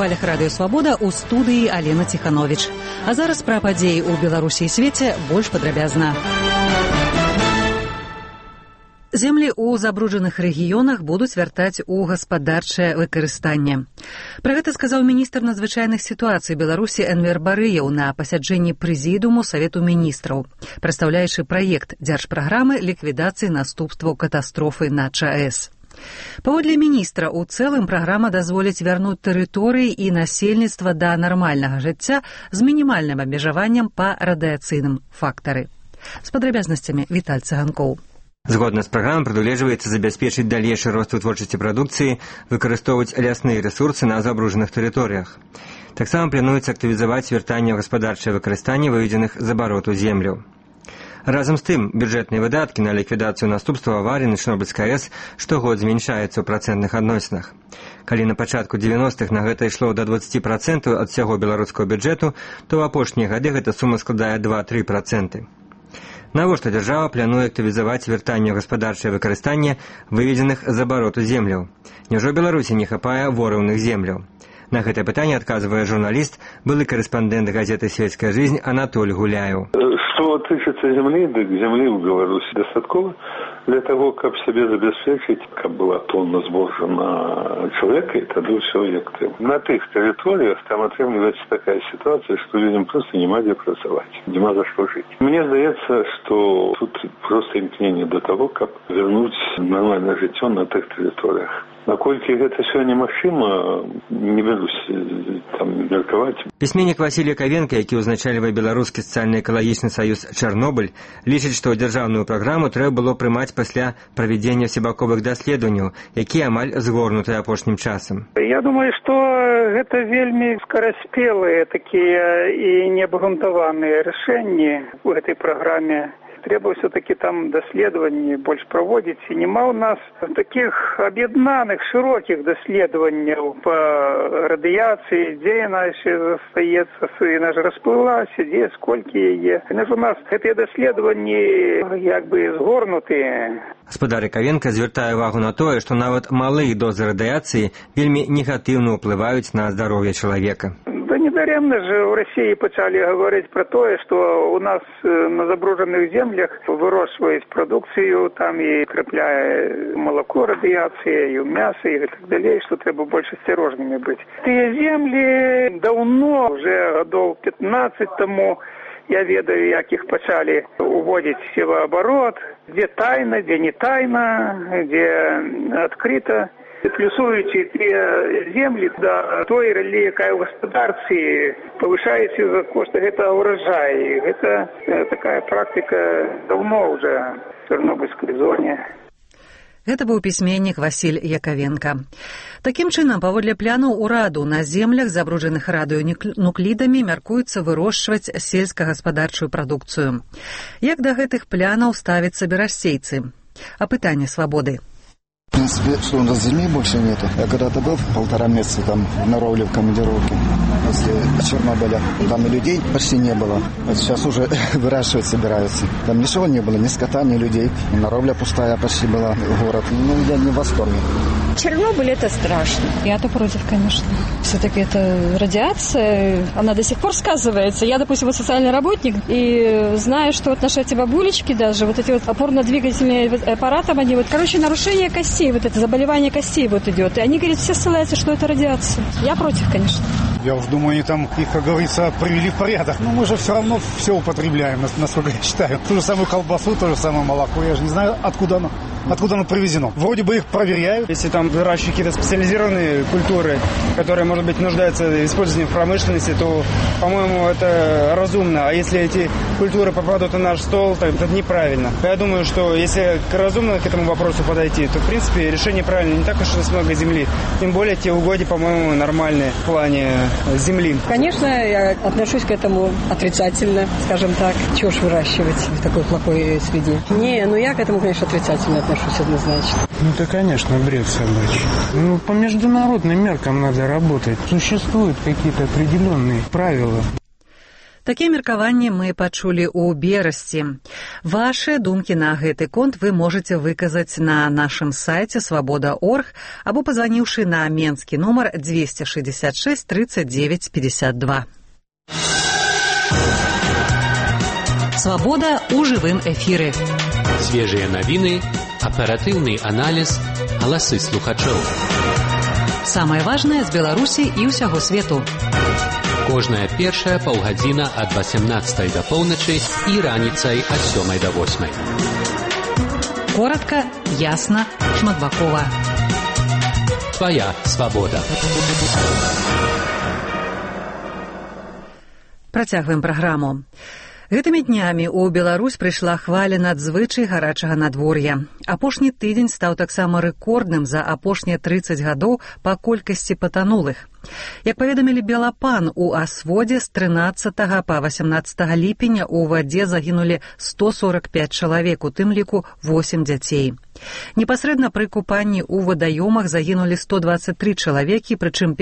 хвалях радыё Свабода ў студыі Алена Ціхановіч. А зараз пра падзеі ў Беларусі і свеце больш падрабязна. Землі ў забруджаных рэгіёнах будуць вяртаць у гаспадарчае выкарыстанне. Пра гэта сказаў міністр надзвычайных сітуацый Беларусі Энвер Барыяў на пасяджэнні прэзідыуму Савету міністраў, прадстаўляючы праект дзяржпраграмы ліквідацыі наступстваў катастрофы на ЧАЭС. Паводле міністра, у цэлым праграма дазволіць вярнуць тэрыторыі і насельніцтва да нармальнага жыцця з мінімальным абмежаваннем па радыяцыйным фактары. З падрабязнасцямі Віталь Цыганкоў. Згодна з праграмай прадугледжваецца забяспечыць далейшы рост вытворчасці прадукцыі, выкарыстоўваць лясныя рэсурсы на забруджаных тэрыторыях. Таксама плануецца актывізаваць вяртанне ў гаспадарчае выкарыстанне выведзеных з абароту земляў. Разам з тым, бюджэтныя выдаткі на ліквідацыю наступстваў аварыі на Чорнобыльскай АЭС штогод змяншаюцца ў працэнтных адносінах. Калі на пачатку 90-х на гэта ішло да 20% ад усяго беларускага бюджэту, то ў апошнія гады гэта сума складае 2-3%. Навошта дзяржава плануе актывізаваць вяртанне ў гаспадарчае выкарыстанне выведзеных з абароту земляў? Няўжо Беларусі не хапае ворыўных земляў? На гэтае пытанне адказвае журналіст, былы карэспандэнт газеты «Сельская жизнь» Анатоль Гуляев. Что тычыцца земли, дык земли ў Беларусі дастаткова для того, каб сябе забяспечыць, каб была тонна збожжа на чалавека, і тады ўсё як трэба. На тых тэрыторыях там атрымліваецца такая сітуацыя, што людзям проста няма дзе працаваць, няма за што жыць. Мне здаецца, што тут проста імкненне да таго, каб вярнуць нармальнае жыццё на тых тэрыторыях. Наколькі гэта сёння магчыма, не бярусь там меркаваць. Пісьменнік Васіль Якавенка, які ўзначальвае беларускі сацыяльна-экалагічны саюз «Чарнобыль», лічыць, што дзяржаўную праграму трэба было прымаць пасля правядзення всебаковых даследаванняў, якія амаль згорнутыя апошнім часам. Я думаю, што гэта вельмі скараспелыя такія і неабгрунтаваныя рашэнні ў гэтай праграме. Трэба ўсё-такі там даследаванні больш праводзіць. І няма ў нас такіх аб'яднаных, шырокіх даследаванняў па радыяцыі, дзе яна яшчэ застаецца, яна ж расплылася, дзе, сколькі яе. Яны ж у нас гэтыя даследаванні як бы згорнутыя. Гаспадар Якавенка звяртае ўвагу на тое, што нават малыя дозы радыяцыі вельмі негатыўна ўплываюць на здароўе чалавека. Да недарэмна ж у Расіі пачалі гаварыць пра тое, што у нас на забруджаных землях вырошчваюць прадукцыю, там і трапляе малако радыяцыя, і ў мяса, і так далей, што трэба больш асцярожнымі быць. Тыя землі даўно, уже гадоў 15 таму, я ведаю, як іх пачалі уводзіць севаабарот, дзе тайна, дзе не тайна, дзе адкрыта. Плюсуючи тыя землі да той ролі, якая ў гаспадарцы павышаецца за кошт гэтага ўраджаю. Гэта такая практыка даўно ўжо в Чорнобыльскай зоне. Гэта быў пісьменнік Васіль Якавенка. Такім чынам, паводле плану ўраду, на землях, забруджаных радыёнуклідамі, мяркуецца вырошчваць сельскагаспадарчую прадукцыю. Як да гэтых планаў ставяцца берасцейцы? А пытанне свабоды. В принципе, что у нас земли больше нету. Я когда-то был 1,5 месяца там на Ровле в командировке после Чернобыля. Там и людей почти не было. Вот сейчас уже выращивать собираются. Там ничего не было, ни скота, ни людей. На Ровле пустая почти была город. Ну, я не в восторге. Чернобыль – это страшно. Я-то против, конечно. Все-таки это радиация, она до сих пор сказывается. Я, допустим, вот социальный работник, и знаю, что вот наши эти бабулечки даже, вот эти вот опорно-двигательные аппараты, они вот, короче, нарушение костей, вот это заболевание костей вот идет. И они, говорят, все ссылаются, что это радиация. Я против, конечно. Я уж думаю, они там их, как говорится, привели в порядок. Но мы же все равно все употребляем, насколько я считаю. Ту же самую колбасу, то же самое молоко. Я же не знаю, откуда оно привезено. Вроде бы их проверяют. Если там выращивают какие-то специализированные культуры, которые, может быть, нуждаются в использовании в промышленности, то, по-моему, это разумно. А если эти культуры попадут на наш стол, то это неправильно. Я думаю, что если разумно к этому вопросу подойти, то, в принципе, решение правильное. Не так уж и много земли. Тем более, те угодья, по-моему, нормальные в плане земли. Конечно, я отношусь к этому отрицательно, скажем так. Чего ж выращивать в такой плохой среде? Не, я к этому, конечно, отрицательно отношусь однозначно. Это, конечно, бред собачий. По международным меркам надо работать. Существуют какие-то определенные правила. Такія меркаванні мы пачулі ў берасці. Вашыя думкі на гэты конт вы можаце выказаць на нашым сайце свабода.орг або пазваніўшы на менскі нумар 266 39 52. Свабода ў жывым эфіры. Свежыя навіны, аператыўны аналіз, галасы слухачоў. Самае важнае з Беларусі і ўсяго свету. Кожная першая паўгадзіна ад 18 да поўначы і раніцай ад 7 да 8. Коротка, ясна, шматбакова. Твоя свабода. Працягваем праграму. Гэтымі днямі ў Беларусь прыйшла хваля надзвычай гарачага надвор'я. Апошні тыдзень стаў таксама рэкордным за апошнія 30 гадоў па колькасці патанулых. Як паведамілі Белапан, у Асводзе з 13 па 18 ліпеня ў вадзе загінулі 145 чалавек, у тым ліку 8 дзяцей. Непасрэдна пры купанні ў вадаёмах загінулі 123 чалавекі, прычым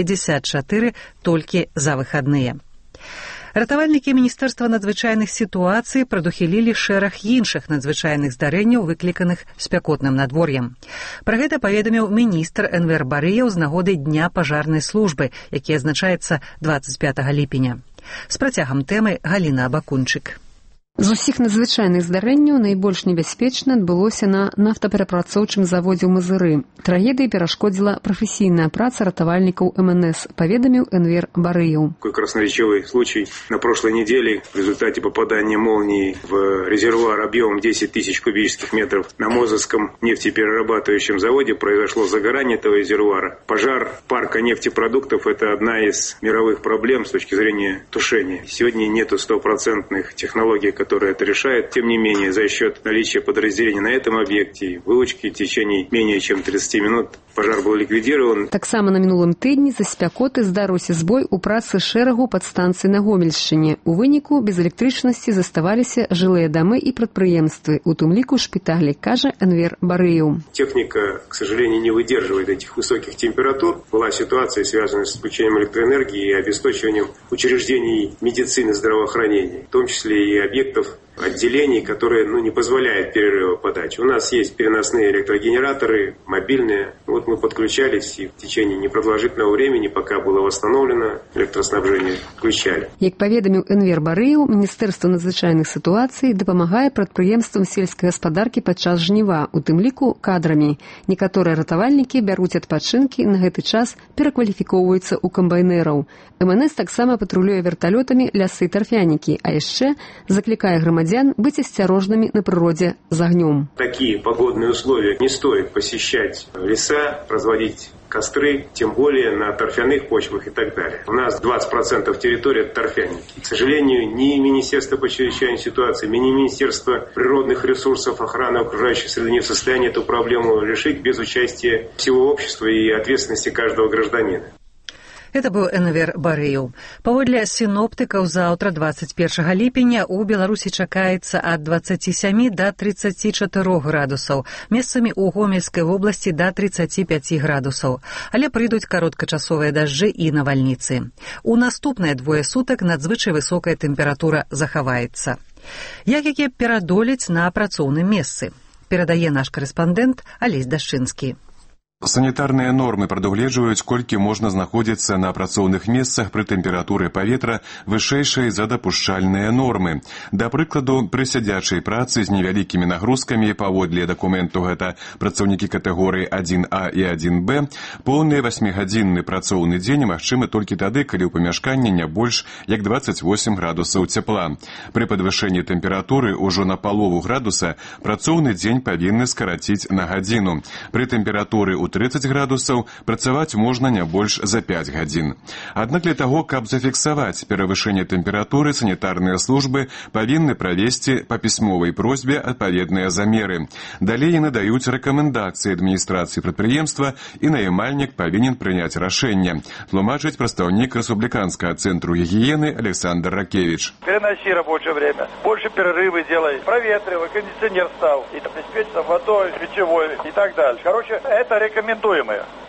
54 толькі за выхадныя. Ратавальнікі Міністэрства надзвычайных сітуацый прадухілілі шэраг іншых надзвычайных здарэнняў, выкліканых спякотным надвор'ем. Пра гэта паведаміў міністр Энвер Барыяў з нагоды Дня пажарнай службы, які адзначаецца 25 ліпеня. З працягам тэмы Галіна Абакунчык. З усіх надзвычайных здарэнняў найбольш небяспечна адбылося на нафтаперапрацоўчым заводзе ў Мазыры. Трагедыі перашкодзіла прафесійная праца ратавальнікаў МНС, поведомил Энвер Барыяў. Такой красноречивый случай. На прошлой неделе в результате попадания молнии в резервуар объемом 10 тысяч кубических метров на Мозырском нефтеперерабатывающем заводе произошло загорание этого резервуара. Пожар парка нефтепродуктов – это одна из мировых проблем с точки зрения тушения. Сегодня нету стопроцентных технологий, которые это решают. Тем не менее, за счет наличия подразделений на этом объекте, вылучки в течение менее чем 30 минут пожар был ликвидирован. Таксама на мінулым тыдні за спякоты здарыўся збой у працы шэрагу падстанцый на Гомельшчыне. У выніку без электрычнасці заставаліся жылыя дамы и прадпрыемствы, у тым ліку шпіталі, кажа Энвер Барыяў. Техника, к сожалению, не выдерживает этих высоких температур. Была ситуация, связанная с включением электроэнергии и обесточиванием учреждений медицины, здравоохранения, в том числе и объектов отделений, которые не позволяют перерыва подачи. У нас есть переносные электрогенераторы, мобильные. Вот мы подключались и в течение непродолжительного времени, пока было восстановлено электроснабжение, включали. Як паведаміў Энвер Барыяў, Міністэрства надзвычайных сітуацый дапамагае прадпрыемствам сельскай гаспадаркі падчас жніва, у тым ліку кадрамі. Некаторыя ратавальнікі бяруць адпачынкі і на гэты час перакваліфікоўваюцца ў камбайнераў. МНС таксама патрулюе верталётамі лясы і тарфянікі, а яшчэ заклікае грамадзян быть осторожными на природе с огнем. Такие погодные условия не стоит посещать леса, разводить костры, тем более на торфяных почвах и так далее. У нас 20% территории это торфяники. К сожалению, ни Министерство по чрезвычайной ситуации, ни Министерство природных ресурсов, охраны окружающей среды не в состоянии эту проблему решить без участия всего общества и ответственности каждого гражданина. Это быў Энвер Барыяў. Паводле сіноптыкаў, заўтра 21 ліпеня у Беларусі чакаецца ад 27 до 34 градусаў, месцамі ў Гомельскай вобласці до 35 градусаў. Але прыйдуць кароткачасовыя дажджы і навальніцы. У наступныя двое сутак надзвычай высокая тэмпература захаваецца. Як яе перадолець на працоўным месцы? Перадае наш корэспандэнт Алесь Дашчынскі. Санітарныя нормы прадугледжваюць, колькі можна знаходзіцца на працоўных месцах пры тэмпературы паветра вышэйшай за дапушчальныя нормы. Да прыкладу, пры сядзячай працы з невялікімі нагрузкамі, паводле дакументу гэта працаўнікі катэгорыі 1А і 1Б, поўны 8-гадзінны працоўны дзень магчымы толькі тады, калі ў памяшканні не больш як 28 градусаў цяпла. Пры падвышэнні тэмпературы ўжо на палову градуса працоўны дзень павінны скараціць на гадзіну. Пры тэмпературы ў 30 градусаў працаваць можна не больш за 5 гадзін. Аднак для таго, каб зафіксаваць перавышэнне тэмпературы, санітарныя службы павінны правесці па пісьмовай просьбе адпаведныя замеры. Далей яны даюць рэкамендацыі адміністрацыі прадпрыемства і наймальнік павінен прыняць рашэнне, тлумачыць прадстаўнік Рэспубліканскага цэнтру гігіены Александр Ракевич. Переноси рабочее время, больше перерывы делай, проветривай, кондиционер став, и обеспечь водой, пищевой и так далее. Короче, это рекомендуемое.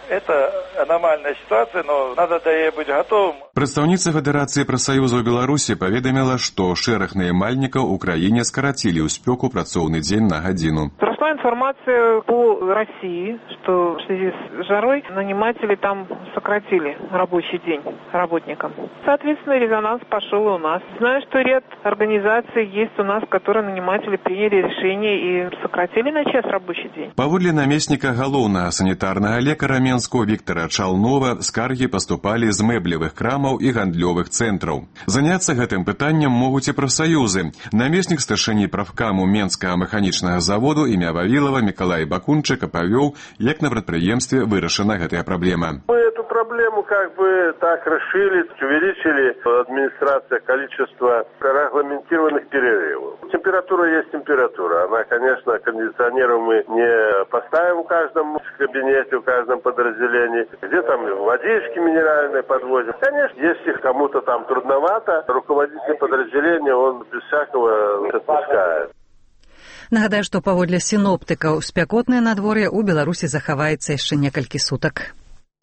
Это аномальная ситуация, но надо до ей быть готовым. Прадстаўніца Федэрацыі прафсаюзаў Беларусі паведаміла, што шэраг наймальнікаў у краіне скарацілі ў спёку працоўны дзень на гадзіну. Прошла информация по России, что в связи с жарой наниматели там сократили рабочий день работникам. Соответственно, резонанс пошел и у нас. Знаю, что ряд организаций есть у нас, которые наниматели приняли решение и сократили на час рабочий день. Паводле намесніка галоўнага санітарнага лекара Менского Віктора Чалнова скаргі паступалі з мэблевых крамаў і гандлёвых цэнтраў. Заняцца гэтым пытаннем могуць і прафсаюзы. Намеснік старшыні прафкаму Менскага механічнага заводу імя Вавілова Миколай Бакунчык апавёў, як на прадпрыемстве вырашана гэтая праблема. Мы эту проблему так расширили, увеличили администрация количество регламентированных перерывов. Температура есть температура. Она, конечно, кондиционеров мы не поставим в каждом кабинете, в каждом подразделении. Где там водички минеральные подвозим. Конечно, если кому-то там трудновато, руководитель подразделения, он без всякого отпускает. Нагадаю, што паводле сіноптыкаў спякотнае надвор'е ў Беларусі захаваецца яшчэ некалькі сутак.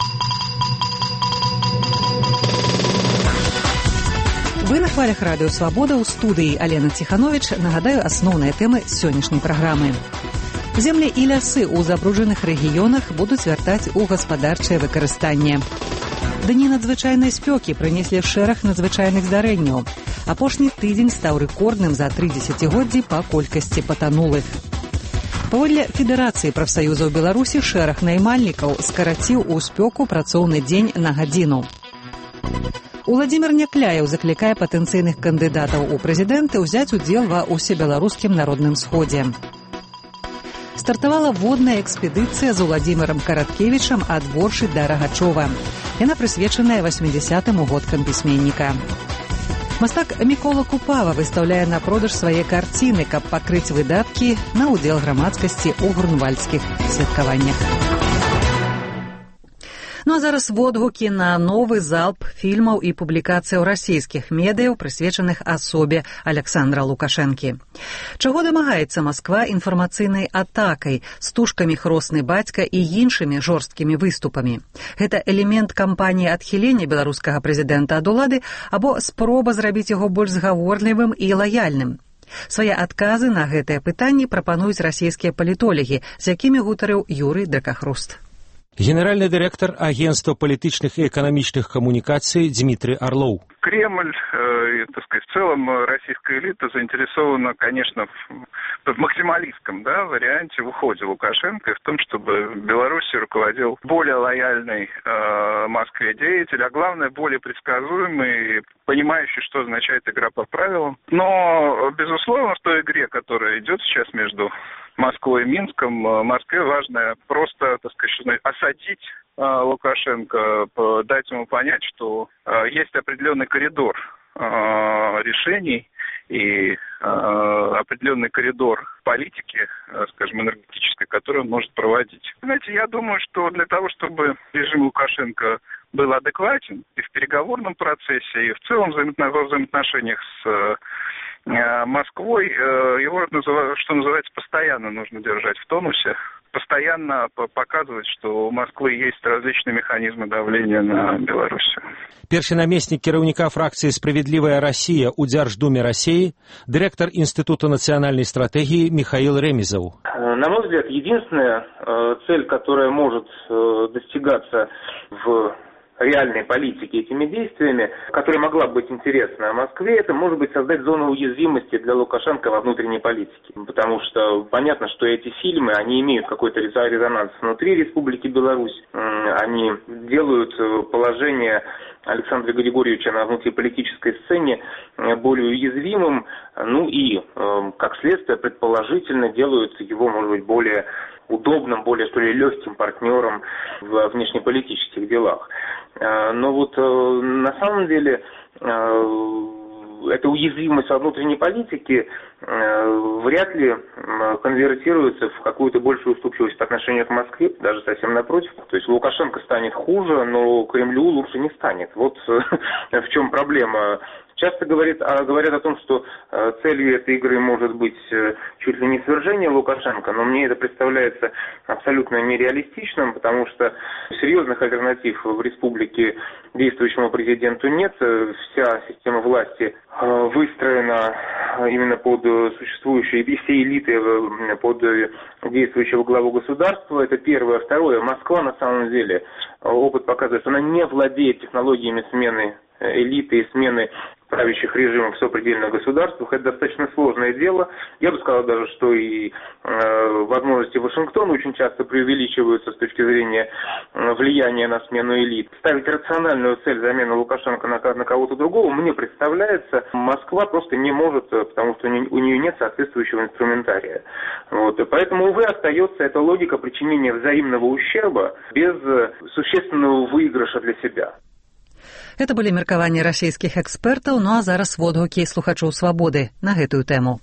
Вы на хвалях радыё «Свабода», ў студыі Алена Ціхановіч. Нагадаю асноўныя тэмы сённяшняй праграмы. Землі і лясы ў забруджаных рэгіёнах будуць вяртаць у гаспадарчае выкарыстанне. Дні надзвычайнай спёкі прынеслі шэраг надзвычайных здарэнняў. Апошні тыдзень стаў рэкордным за 3 дзесяцігоддзі па колькасці патанулых. Паводле Федэрацыі прафсаюзаў Беларусі шэраг наймальнікаў скараціў у спёку працоўны дзень на гадзіну. Уладзімір Някляеў заклікае патэнцыйных кандыдатаў у прэзідэнты ўзяць удзел ва ўсебеларускім народным сходзе. Стартавала водная экспедыцыя з Уладзімірам Караткевічам ад Воршы да Рагачова. Яна прысвечаная 80-му годкам пісьменніка. Мастак Мікола Купава выстаўляе на продаж свае карціны, каб пакрыць выдаткі на ўдзел грамадскасці ў грунвальдскіх святкаваннях. Ну а зараз водгукі на новы залп фільмаў і публікацыяў расійскіх медыяў, прысвечаных асобе Аляксандра Лукашэнкі. Чаго дамагаецца Масква інфармацыйнай атакай, стужкамі «Хросны бацька» і іншымі жорсткімі выступамі? Гэта элемент кампаніі адхілення беларускага прэзідэнта ад улады або спроба зрабіць яго больш згаворлівым і лаяльным? Свае адказы на гэтыя пытанні прапануюць расійскія палітолагі, з якімі гутарыў Юрый Дракахруст. Генеральный директор Агентства политичных и экономических коммуникаций Дмитрий Орлов. Кремль, так сказать, в целом российская элита заинтересована, конечно, в максималистском варианте в уходе Лукашенко и в том, чтобы Белоруссией руководил более лояльный Москве деятель, а главное, более предсказуемый, понимающий, что означает игра по правилам. Но, безусловно, в той игре, которая идет сейчас между Москвой и Минском, Москве важно просто, так сказать, осадить Лукашенко, дать ему понять, что есть определенный коридор решений и определенный коридор политики, скажем, энергетической, которую он может проводить. Знаете, я думаю, что для того, чтобы режим Лукашенко был адекватен и в переговорном процессе, и в целом во взаимоотношениях с Москвой, его, что называется, постоянно нужно держать в тонусе, постоянно показывать, что у Москвы есть различные механизмы давления на Беларусь. Першы намеснік кіраўніка фракцыі «Справедливая Россия» у Дзярждуме России, директор Института национальной стратегии Михаил Ремезов. На мой взгляд, единственная цель, которая может достигаться в реальной политики этими действиями, которая могла быть интересна Москве, это может быть создать зону уязвимости для Лукашенко во внутренней политике. Потому что понятно, что эти фильмы, они имеют какой-то резонанс внутри Республики Беларусь, они делают положение Александра Григорьевича на внутриполитической сцене более уязвимым, ну и, как следствие, предположительно делают его, может быть, более удобным, более, что ли, легким партнером в внешнеполитических делах. Но вот на самом деле эта уязвимость во внутренней политике вряд ли конвертируется в какую-то большую уступчивость по отношению к Москве, даже совсем напротив. То есть Лукашенко станет хуже, но Кремлю лучше не станет. Вот в чем проблема. Часто говорят о том, что целью этой игры может быть чуть ли не свержение Лукашенко, но мне это представляется абсолютно нереалистичным, потому что серьезных альтернатив в республике действующему президенту нет. Вся система власти выстроена именно под существующие, и все элиты под действующего главу государства. Это первое. Второе. Москва на самом деле, опыт показывает, что она не владеет технологиями смены элиты и смены правящих режимов в сопредельных государствах. Это достаточно сложное дело. Я бы сказал даже, что и возможности Вашингтона очень часто преувеличиваются с точки зрения влияния на смену элит. Ставить рациональную цель замены Лукашенко на кого-то другого, мне представляется, Москва просто не может, потому что у нее нет соответствующего инструментария. Вот. И поэтому, увы, остается эта логика причинения взаимного ущерба без существенного выигрыша для себя. Это былі меркаванні расійскіх экспертаў, ну а зараз водгукі слухачоў «Свабоды» на гэтую тэму.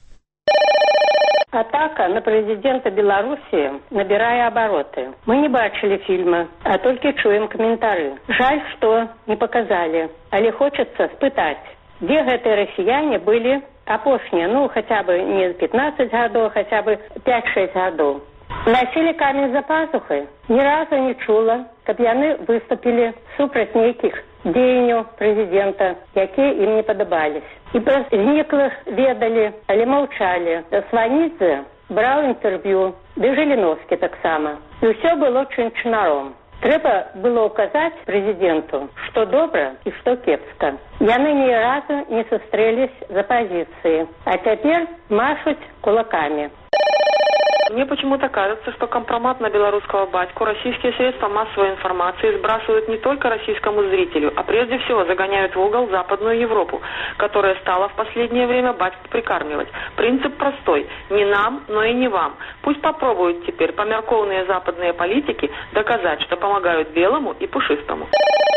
Атака на президента Беларуси набирая обороты. Мы не бачили фильма, а только чуем комментарии. Жаль, что не показали. Але хочется спытать, где гэтые россияне были апошние, хотя бы не 15 годов, хотя бы 5-6 годов. Носили камень за пазухой. Ни разу не чула, каб яны выступили супраць нейкіх дзеянняў президента, якія им не падабались. И про зніклых ведали, але маўчали. Сванідзе брал интервью, да Жириновский таксама. И все было чин-чинаром. Трэба было указать президенту, что добро и что кепска. Яны ни разу не сустрэлись за позиции, а теперь машут кулаками. Мне почему-то кажется, что компромат на белорусского батьку российские средства массовой информации сбрасывают не только российскому зрителю, а прежде всего загоняют в угол Западную Европу, которая стала в последнее время батьку прикармливать. Принцип простой. Не нам, но и не вам. Пусть попробуют теперь померкованные западные политики доказать, что помогают белому и пушистому.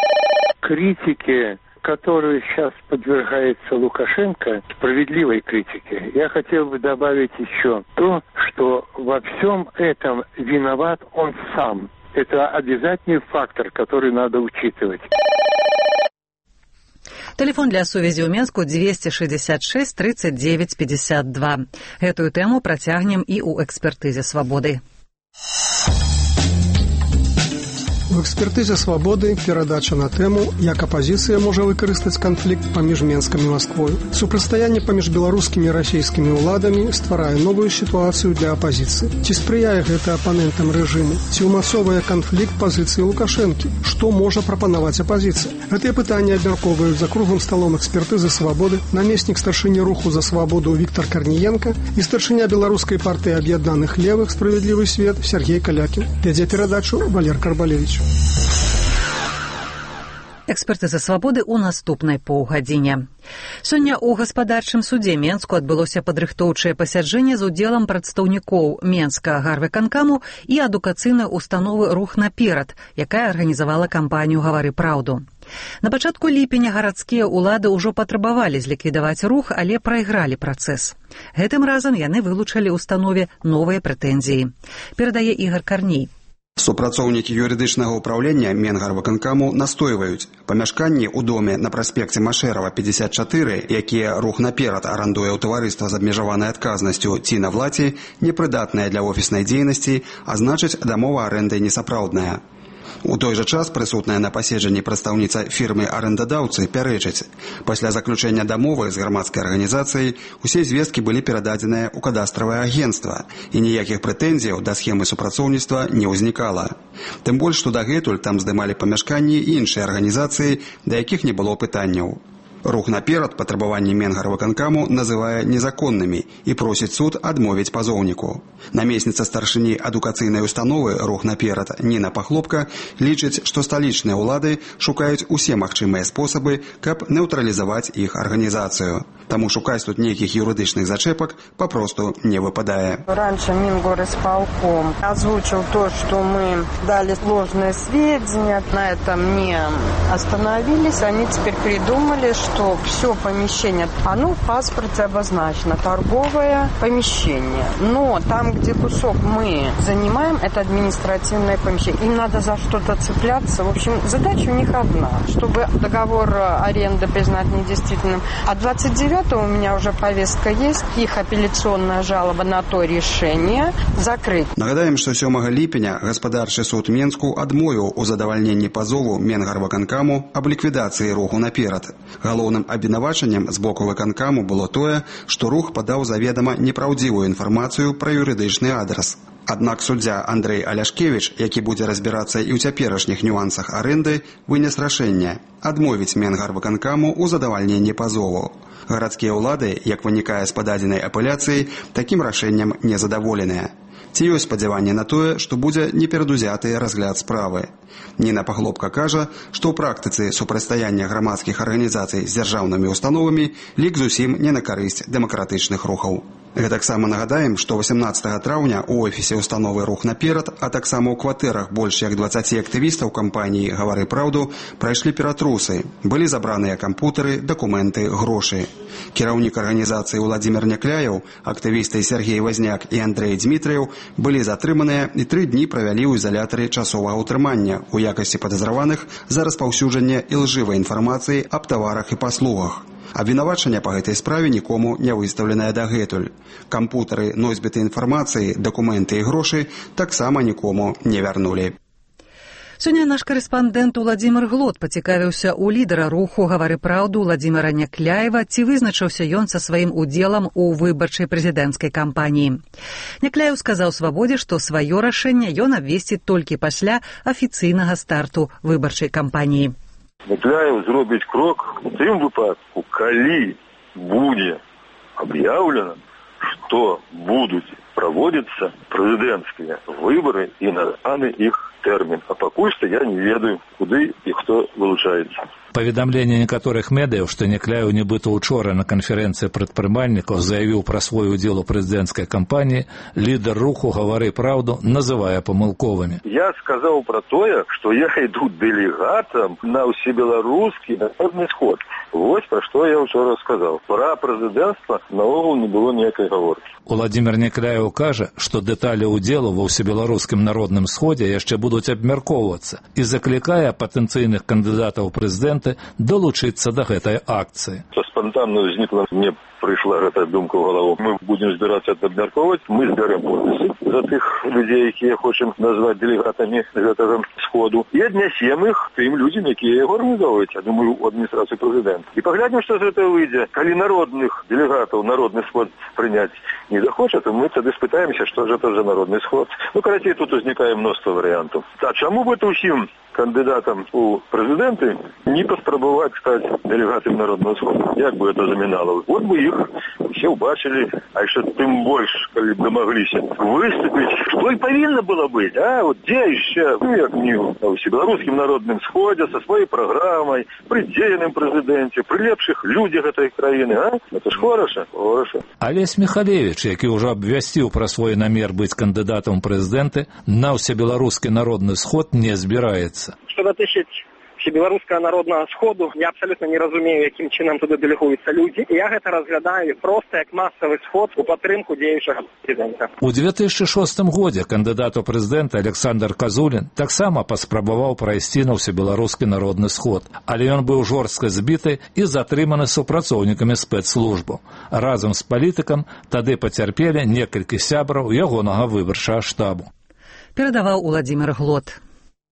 Критики, которой сейчас подвергается Лукашенко, справедливой критике, я хотел бы добавить еще то, что во всем этом виноват он сам. Это обязательный фактор, который надо учитывать. Телефон для сувязі ў Менску 266 39 52. Гэтую тэму працягнем і ў экспертызе «Свабоды». У экспертызе «Свабоды» перадача на тэму, як апазіцыя можа выкарыстаць канфлікт паміж Менскам і Масквой. Супрацьстаянне паміж беларускімі і расійскімі ўладамі стварае новую сітуацыю для апазіцыі. Ці спрыяе гэта апанентам рэжыму? Ці ўмацоўвае канфлікт пазіцыі Лукашэнкі? Што можа прапанаваць апазіцыя? Гэтыя пытанні абмяркоўваюць за круглым сталом экспертызы «Свабоды» намеснік старшыні руху за свабоду Віктор Карніенка і старшыня беларускай партыі аб'яднаных левых «Справядлівы свет» Сергей Калякін. Вядзе перадачу Валер Карбалевич. Экспертыза «Свабоды» ў наступнай паўгадзіне. Сёння ў гаспадарчым судзе Менску адбылося падрыхтоўчае пасяджэнне з удзелам прадстаўнікоў Менска гарвыканкаму і адукацыйнай установы «Рух наперад», якая арганізавала кампанію «Гавары праўду». На пачатку ліпеня гарадскія ўлады ўжо патрабавалі зліквідаваць рух, але прайгралі працэс. Гэтым разам яны вылучылі ўстанове новыя прэтэнзіі. Перадае Ігор Карней. Супрацоўнікі юрыдычнага ўпраўлення Менгарвыканкаму настойваюць. Памяшканні ў доме на праспекце Машэрава, 54, якія рух наперад арандуе ў таварыства з абмежаванай адказнасцю ці на владзе, непрыдатныя для офіснай дзейнасці, а значыць, дамова арэнды несапраўдная. У той жа час прысутная на паседжанні прадстаўніца фірмы-арендадаўцы пярэчыць. Пасля заключэння дамовы з грамадскай арганізацыяй усе звесткі былі перададзеныя ў кадастравае агенцтва, і ніякіх прэтэнзіяў да схемы супрацоўніцтва не ўзнікала. Тым больш, што дагэтуль там здымалі памяшканні іншыя арганізацыі, да якіх не было пытанняў. Рух наперад патрабаванні Менгарвыканкаму называе незаконнымі і просіць суд адмовіць пазоўніку. Намесніца старшыні адукацыйнай установы «Рух наперад» Ніна Пахлопка лічыць, што сталічныя ўлады шукаюць усе магчымыя спосабы, каб нейтралізаваць іх арганізацыю. Таму шукаць тут нейкіх юрыдычных зачэпак папросту не выпадае. Раньше Мингорисполком озвучил то, что мы дали ложные сведения, на этом не остановились. Они теперь придумали, что все помещение, оно в паспорте обозначено, торговое помещение. Но там, где кусок мы занимаем, это административное помещение. Им надо за что-то цепляться. В общем, задача у них одна, чтобы договор аренды признать недействительным. А 29-го у меня уже повестка есть, их апелляционная жалоба на то решение закрыть. Нагадаем, что 7 ліпеня гаспадарчы суд Менску адмовіў у задавальненні пазову Менгарвыканкаму аб ліквідацыі руху наперад. Галоўным абвінавачаннем з боку выканкаму было тое, што рух падаў заведама непраўдзівую інфармацыю пра юрыдычны адрас. Аднак суддзя Андрэй Аляшкевіч, які будзе разбірацца і ў цяперашніх нюансах арэнды, вынес рашэнне адмовіць Менгарвыканкаму ў задавальненні пазову. Гарадскія ўлады, як вынікае з пададзенай апеляцыі, такім рашэннем незадаволеныя. Ці ёсць спадзяванне на тое, што будзе неперадузяты разгляд справы. Ніна Паглобка кажа, што ў практыцы супрацьстаяння грамадскіх арганізацый з дзяржаўнымі установамі лік зусім не на карысць дэмакратычных рухаў. Гэтаксама нагадаем, што 18 траўня ў офісе установы «Рух наперад», а таксама ў кватэрах больш як 20 актывістаў кампаніі «Гавары праўду» прайшлі ператрусы. Былі забраныя кампутары, дакументы, грошы. Кіраўнік арганізацыі Владзімір Някляеў, актывісты Сергей Вазняк і Андрэй Дмітрыеў былі затрыманыя і 3 дні правялі ў изалятары часовага ўтрымання у якасці падазраваных за распаўсюджанне ілжывай інфармацыі аб таварах і паслугах. Абвінавачанне па гэтай справе нікому не выстаўленае дагэтуль. Кампутары, носьбіты інфармацыі, дакументы і грошы таксама нікому не вярнулі. Сёння наш корэспандэнт Уладзімір Глот пацікавіўся ў лідара руху «Гавары праўду» Владзіміра Някляева, ці вызначыўся ён са сваім удзелам у выбарчай прэзідэнцкай кампаніі. Някляеў сказаў «Свабодзе», што сваё рашэнне ён абвесціць толькі пасля афіцыйнага старту выбарчай кампаніі. Някляеў зробіць крок у тым выпадку, калі будзе аб'яўлена, што будуць праводзіцца прэзідэнцкія выбары і названы іх тэрмін. А пакуль што я не ведаю, куды і хто вылучаецца. Паведамленне некаторых медыяў, што Някляеў нібыта учора на канферэнцыі прадпрымальнікаў заявіў пра свой удзел у прэзідэнцкай кампаніі, лідар руху «Гавары праўду» называе памылковымі. Я сказаў пра тое, што я іду дэлегатам на ўсебеларускі народны сход. Вось пра што я учора сказаў. Пра прэзідэнцтва наогул не было ніякай гаворкі. Владзімір Някляеў кажа, што дэталі ўдзелу ва ўсебеларускім народным сходзе яшчэ будуць абмяркоўвацца і заклікае патэнцыйных кандыдатаў у прэзідэнты долучыцца да гэтай акцыі. Спонтанна ўзнікла мне прыйшла гэтая думка ў галаву. Мы будзем збірацца абмяркоўваць, мы збярэм подпісы за тых людзей, якія хочам назваць дэлегатамі гэтага сходу, і аднясем іх тым людзям, якія яго арганізоўваюць, я думаю, у адміністрацыі прэзідэнта. І паглядзім, што з гэтага выйдзе. Калі народных дэлегатаў народны сход прыняць не захоча, то мы тады спытаемся, што ж гэта за народны сход. Ну, карацей, тут узнікае мноства варыянтаў. А чаму бы это ўсім кандыдатам у прэзідэнты не паспрабаваць стаць дэлегатам народнага сходу? Як бы это замінала? Вот бы іх усе ўбачылі, а яшчэ тым больш, калі б дамагліся выступіць, што і павінна было быць, а? Вот дзе яшчэ, ну, як не ў всебеларускім народным сходзе, са сваёй праграмай, пры дзейным прэзідэнце, пры лепшых людзях гэтай краіны, а? Это ж хораша, хораша. Алесь Михалевич, які ўжо абвясціў пра свой намер быць кандыдатам у прэзідэнты, на ўсебеларускі народны сход не збіраецца. Што датычыць Всебеларускага народнага сходу, я абсалютна не разумею, якім чынам туды дэлегуюцца людзі. Я гэта разглядаю проста як масавы сход у падтрымку дзеючага прэзідэнта. У 2006 годзе кандыдат у прэзідэнта Александр Казулін таксама паспрабаваў прайсці на ўсебеларускі народны сход, але ён быў жорстка збіты і затрыманы супрацоўнікамі спецслужбаў. Разам з палітыкам тады пацярпелі некалькі сябраў ягонага выбарчага штабу. Перадаваў Уладзімір Глот.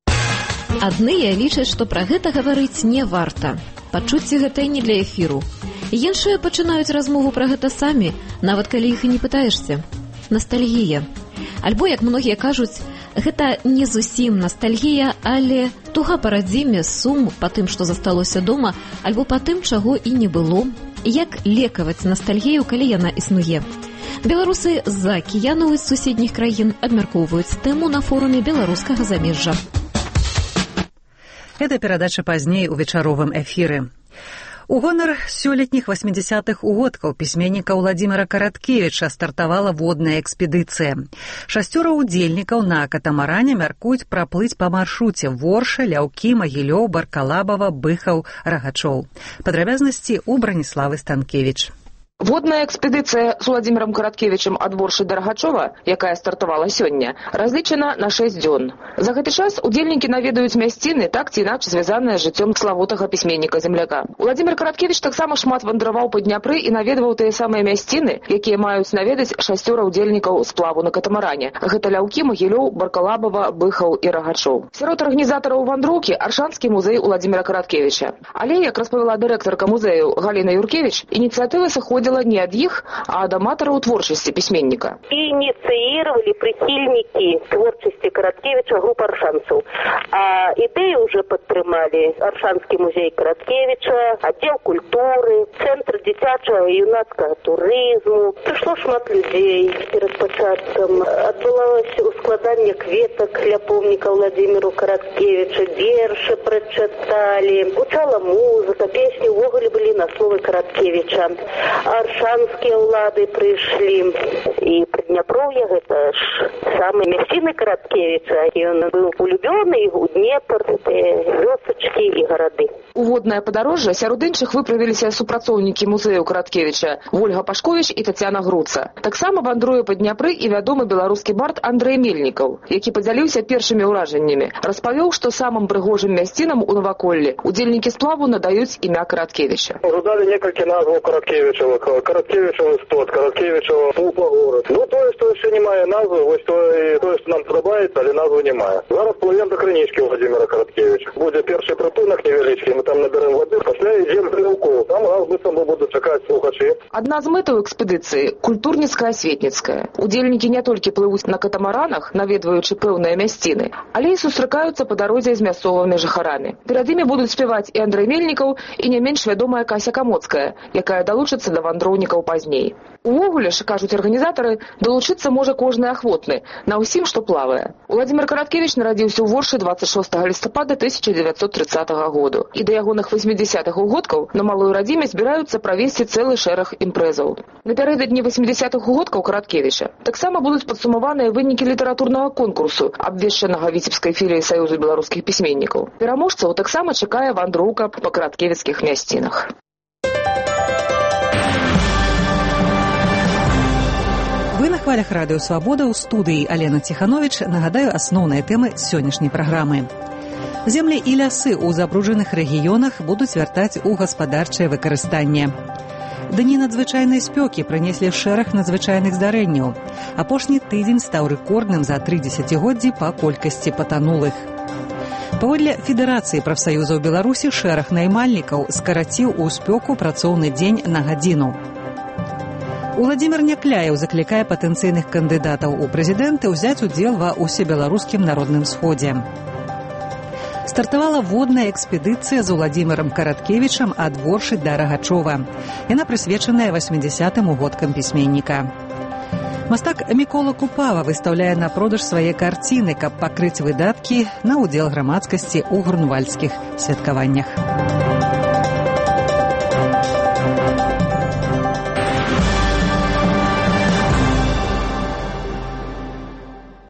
Адныя лічаць, што пра гэта гаварыць не варта. Пачуцці гэта і не для эфіру. Іншыя пачынаюць размову пра гэта самі, нават калі іх і не пытаешся. Настальгія. Альбо, як многія кажуць, гэта не зусім настальгія, але туга па радзіме, сум па тым, што засталося дома, альбо па тым, чаго і не было. Як лекаваць настальгію, калі яна існуе? Беларусы з-за акіянаў з суседніх краін абмяркоўваюць тэму на форуме беларускага замежжа. Эта перадача пазней у вечаровым эфіры. У гонар сёлетніх 80-х угодкаў пісьменніка Владзіміра Караткевіча стартавала водная экспедыцыя. 6 удзельнікаў на катамаране мяркуюць праплыць па маршруце Ворша, Ляўкі, Магілёў, Баркалабава, Быхаў, Рагачоў. Падрабязнасці ў Браніславы Станкевіч. Водная экспедыцыя з Владзімірам Караткевічам ад Воршы да Рагачова, якая стартавала сёння, разлічана на 6 дзён. За гэты час удзельнікі наведаюць мясціны, так ці інакш звязаныя з жыццём славутага пісьменніка-земляка. Владзімір Караткевіч таксама шмат вандраваў па Дняпры і наведваў тыя самыя мясціны, якія маюць наведаць 6 удзельнікаў сплаву на катамаране. Гэта Ляўкі, Магілёў, Баркалабава, Быхаў і Рагачоў. Сярод арганізатараў вандроўкі Аршанскі музей Владзіміра Караткевіча. Але, як распавяла дырэктарка музею Галіна Юркевіч, ініцыятыва сыходзіла не ад іх, а ад аматараў творчасці пісьменніка. Инициировали прихильники творчести Короткевича группа аршанцев. А идею уже подтримали Аршанский музей Короткевича, отдел культуры, Центр дитячого и юнацкого туризму. Пришло шмат людей перед початком. Отбылось ускладание кветок для помника Владимиру Короткевича, верши прочитали, гучала музыка, песни увогуле были на слове Короткевича. Аршанские улады пришли. И Приднепровье, это ж самые мясціны Короткевича. И он был улюбленный у Днепр, вёсочки и городы. У воднае падарожжа сярод іншых выправіліся супрацоўнікі музею Караткевіча Вольга Пашковіч і Тацяна Груца. Таксама вандруе па Дняпры і вядомы беларускі бард Андрэй Мельнікаў, які падзяліўся першымі ўражаннямі. Распавёў, што самым прыгожым мясцінам у наваколлі удзельнікі сплаву надаюць імя Караткевіча. Уже дали некалькі назваў Караткевічава. Караткевічава стот, Караткевічава пупа город. Ну, тое, што яшчэ не мае назвы, вось тое, што нам падабаецца, але назвы не мае. Зараз плывем до крынічкі Владзіміра Караткевіча. Будзе першы прыпынак невялічкі, мы там наберем воды, пасля ідзем да Ляўкоў. Там нас быццам бы будуць чакаць слухачы. Адна з мэтаў экспедыцыі культурніцка-асветніцкая. Удзельнікі не толькі плывуць на катамаранах, наведваючы пэўныя мясціны, але і сустракаюцца па дарозе з мясцовымі жыхарамі. Перад імі будуць спяваць і Андрэй Мельнікаў, і не менш вядомая Кася Камоцкая, якая далучыцца да вандроўнікаў пазней. Увогуле ж, кажуць арганізатары, далучыцца можа кожны ахвотны на ўсім, што плавае. Владзімір Караткевіч нарадзіўся ў Воршы 26 лістапада 1930 году. І да ягоных 80-х угодкаў на малой радзіме збіраюцца правесці цэлы шэраг імпрэзаў. Напярэдадні 80-х угодкаў Караткевіча таксама будуць падсумаваныя вынікі літаратурнага конкурсу, абвешчанага віцебскай філіяй Саюзу беларускіх пісьменнікаў. Пераможцаў таксама чакае вандроўка па караткевіцкіх мясцінах. Вы на хвалях радыё «Свабода» ў студыі Алена Ціхановіч. Нагадаю асноўныя тэмы сённяшняй праграмы. Землі і лясы ў забруджаных рэгіёнах будуць вяртаць у гаспадарчае выкарыстанне. Дні надзвычайнай спёкі прынеслі шэраг надзвычайных здарэнняў. Апошні тыдзень стаў рэкордным за 3 дзесяцігоддзі па колькасці патанулых. Паводле Федэрацыі прафсаюзаў Беларусі шэраг наймальнікаў скараціў у спёку працоўны дзень на гадзіну. Уладзімір Някляеў заклікае патэнцыйных кандыдатаў у прэзідэнты ўзяць удзел ва ўсебеларускім народным сходзе. Стартавала водная экспедыцыя з Владзімірам Караткевічам ад Воршы да Рагачова. Яна прысвечаная 80-м угодкам пісьменніка. Мастак Мікола Купава выстаўляе на продаж свае карціны, каб пакрыць выдаткі на ўдзел грамадскасці ў грунвальдскіх святкаваннях.